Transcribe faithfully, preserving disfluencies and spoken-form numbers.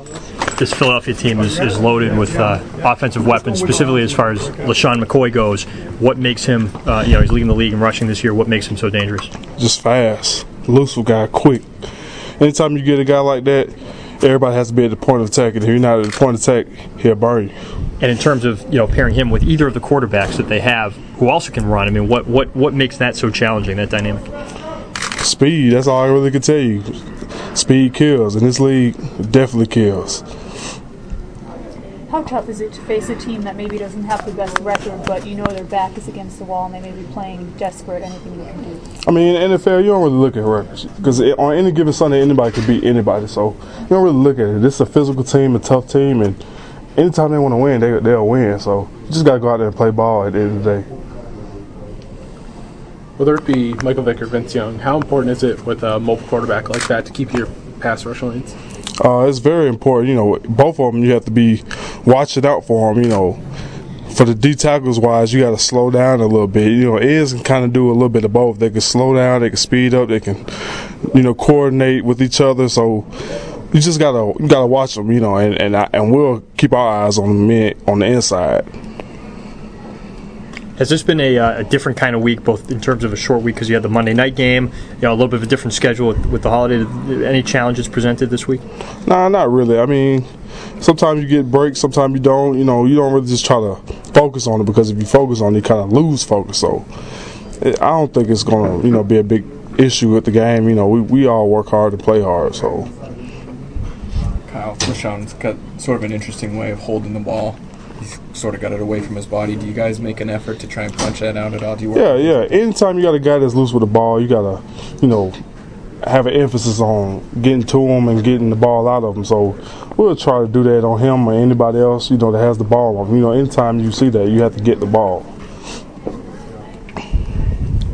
this Philadelphia team is, is loaded with uh, offensive weapons, specifically as far as LaShawn McCoy goes. What makes him, uh, you know, he's leading the league in rushing this year. What makes him so dangerous? Just fast, elusive guy, quick. Anytime you get a guy like that, everybody has to be at the point of attack, and if you're not at the point of attack, he'll burn you. And in terms of, you know, pairing him with either of the quarterbacks that they have, who also can run, I mean, what what what makes that so challenging, that dynamic? Speed. That's all I really can tell you. Speed kills. In this league, it definitely kills. How tough is it to face a team that maybe doesn't have the best record, but you know their back is against the wall and they may be playing desperate, anything you can do? I mean, in the N F L, you don't really look at records because on any given Sunday, anybody can beat anybody. So you don't really look at it. This is a physical team, a tough team, and anytime they want to win, they, they'll win. So you just got to go out there and play ball at the end of the day. Whether it be Michael Vick or Vince Young, how important is it with a mobile quarterback like that to keep your pass rush lanes? Uh, it's very important. You know, both of them, you have to be watching out for them. You know, for the D tackles wise, you got to slow down a little bit. You know, ends can kind of do a little bit of both. They can slow down, they can speed up, they can, you know, coordinate with each other. So you just gotta you gotta watch them. You know, and and I, and we'll keep our eyes on the mid, on the inside. Has this been a, uh, a different kind of week, both in terms of a short week because you had the Monday night game, you know, a little bit of a different schedule with, with the holiday? Any challenges presented this week? Nah, not really. I mean, sometimes you get breaks, sometimes you don't. You know, you don't really just try to focus on it because if you focus on it, you kind of lose focus. So it, I don't think it's going to, you know, be a big issue with the game. You know, we, we all work hard and play hard. So Kyle, LaShawn's got sort of an interesting way of holding the ball. He's sort of got it away from his body. Do you guys make an effort to try and punch that out at all? Do you work yeah, yeah. Anytime you got a guy that's loose with the ball, you got to, you know, have an emphasis on getting to him and getting the ball out of him. So we'll try to do that on him or anybody else, you know, that has the ball on him. You know, anytime you see that, you have to get the ball.